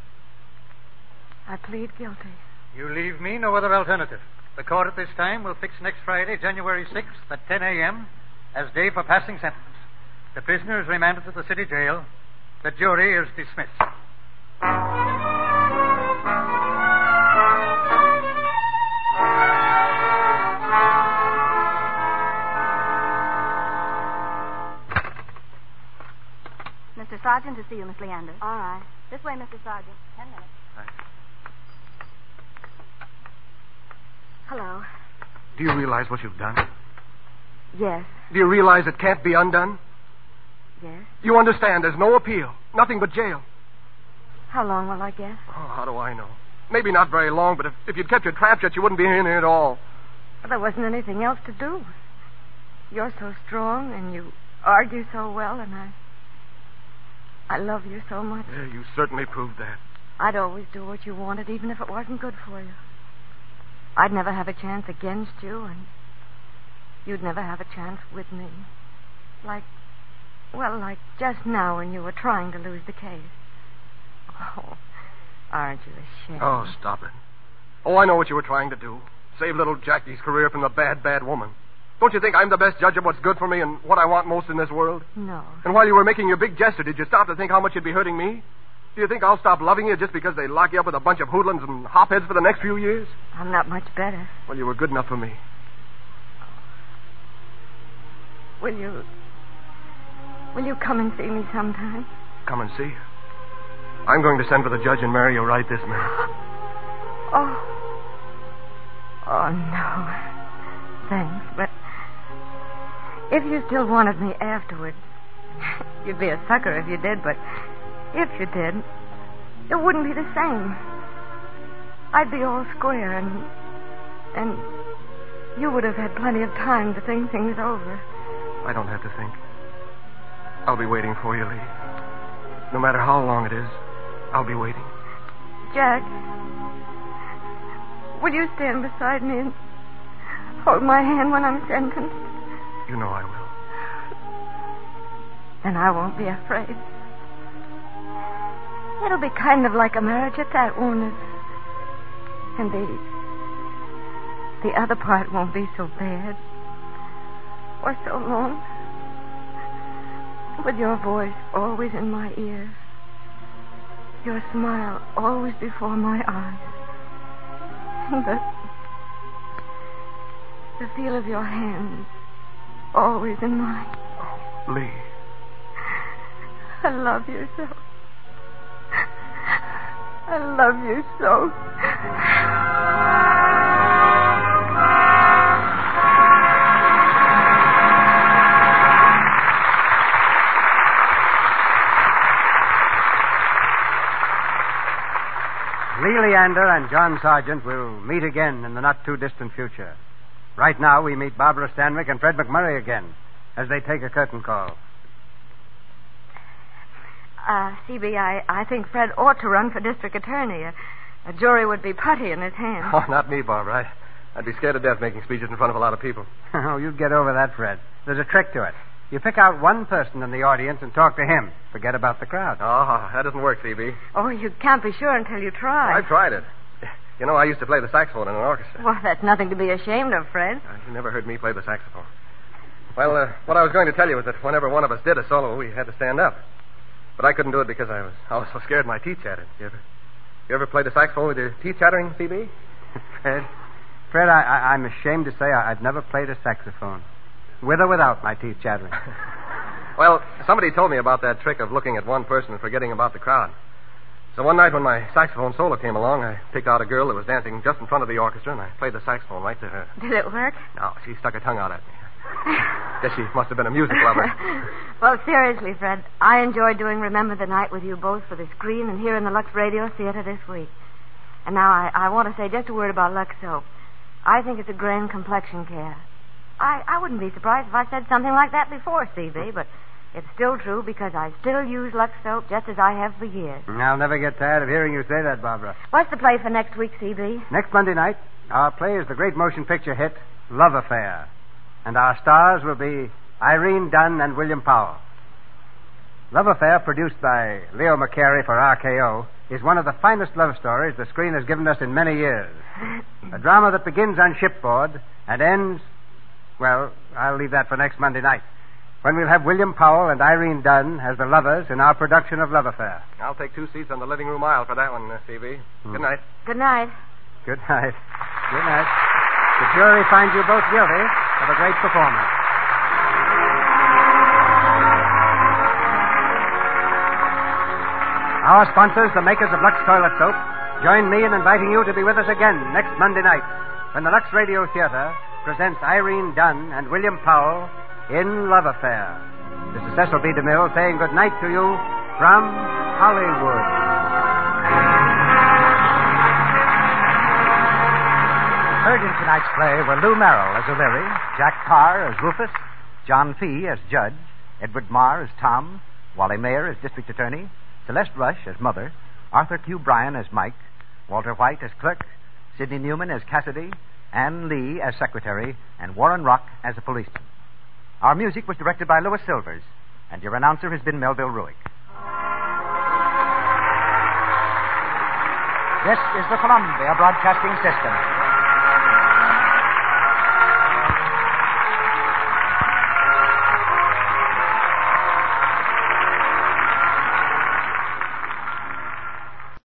I plead guilty. You leave me no other alternative. The court at this time will fix next Friday, January 6th at 10 a.m. as day for passing sentence. The prisoner is remanded to the city jail. The jury is dismissed. Mr. Sergeant to see you, Miss Leander. All right. This way, Mr. Sergeant. 10 minutes. Hello. Do you realize what you've done? Yes. Do you realize it can't be undone? Yes. You understand there's no appeal, nothing but jail. How long will I get? Oh, how do I know? Maybe not very long, but if you'd kept your trap shut, you wouldn't be in here at all. Well, there wasn't anything else to do. You're so strong, and you argue so well, and I love you so much. Yeah, you certainly proved that. I'd always do what you wanted, even if it wasn't good for you. I'd never have a chance against you, and you'd never have a chance with me. Like just now when you were trying to lose the case. Oh, aren't you ashamed? Oh, stop it. Oh, I know what you were trying to do. Save little Jackie's career from the bad, bad woman. Don't you think I'm the best judge of what's good for me and what I want most in this world? No. And while you were making your big gesture, did you stop to think how much you'd be hurting me? Do you think I'll stop loving you just because they lock you up with a bunch of hoodlums and hopheads for the next few years? I'm not much better. Well, you were good enough for me. Will you come and see me sometime? Come and see you. I'm going to send for the judge and marry you right this minute. Oh, no. Thanks, but if you still wanted me afterwards, you'd be a sucker if you did, but if you did, it wouldn't be the same. I'd be all square, and you would have had plenty of time to think things over. I don't have to think. I'll be waiting for you, Lee. No matter how long it is, I'll be waiting. Jack, will you stand beside me and hold my hand when I'm sentenced? You know I will. Then I won't be afraid. It'll be kind of like a marriage at that, won't it? And the other part won't be so bad. Or so long. With your voice always in my ear. Your smile always before my eyes. And the feel of your hand always in mine. Oh, Lee. I love you so. I love you so. Lee Leander and John Sargent will meet again in the not-too-distant future. Right now, we meet Barbara Stanwyck and Fred McMurray again as they take a curtain call. C.B., I think Fred ought to run for district attorney. A jury would be putty in his hands. Oh, not me, Barbara. I'd be scared to death making speeches in front of a lot of people. Oh, you get over that, Fred. There's a trick to it. You pick out one person in the audience and talk to him. Forget about the crowd. Oh, that doesn't work, C.B. Oh, you can't be sure until you try. I've tried it. You know, I used to play the saxophone in an orchestra. Well, that's nothing to be ashamed of, Fred. You never heard me play the saxophone. Well, what I was going to tell you was that whenever one of us did a solo, we had to stand up. But I couldn't do it because I was so scared my teeth chattered. You ever played the saxophone with your teeth chattering, C.B.? Fred, I'm ashamed to say I've never played a saxophone. With or without my teeth chattering. Well, somebody told me about that trick of looking at one person and forgetting about the crowd. So one night when my saxophone solo came along, I picked out a girl that was dancing just in front of the orchestra, and I played the saxophone right to her. Did it work? No, she stuck her tongue out at me. Guess she must have been a music lover. Well, seriously, Fred, I enjoyed doing Remember the Night with you both for the screen and here in the Lux Radio Theater this week. And now I want to say just a word about Lux Soap. I think it's a grand complexion care. I wouldn't be surprised if I said something like that before, CB, but it's still true because I still use Lux Soap just as I have for years. I'll never get tired of hearing you say that, Barbara. What's the play for next week, CB? Next Monday night, our play is the great motion picture hit, Love Affair. And our stars will be Irene Dunn and William Powell. Love Affair, produced by Leo McCary for RKO, is one of the finest love stories the screen has given us in many years. A drama that begins on shipboard and ends, well, I'll leave that for next Monday night, when we'll have William Powell and Irene Dunn as the lovers in our production of Love Affair. I'll take 2 seats on the living room aisle for that one, C.B. Good night. Good night. Good night. Good night. The jury finds you both guilty of a great performance. Our sponsors, the makers of Lux Toilet Soap, join me in inviting you to be with us again next Monday night when the Lux Radio Theater presents Irene Dunn and William Powell in Love Affair. This is Cecil B. DeMille saying good night to you from Hollywood. Heard in tonight's play were Lou Merrill as O'Leary, Jack Carr as Rufus, John Fee as Judge, Edward Marr as Tom, Wally Mayer as District Attorney, Celeste Rush as Mother, Arthur Q. Bryan as Mike, Walter White as Clerk, Sidney Newman as Cassidy, Ann Lee as Secretary, and Warren Rock as a policeman. Our music was directed by Louis Silvers, and your announcer has been Melville Ruick. This is the Columbia Broadcasting System.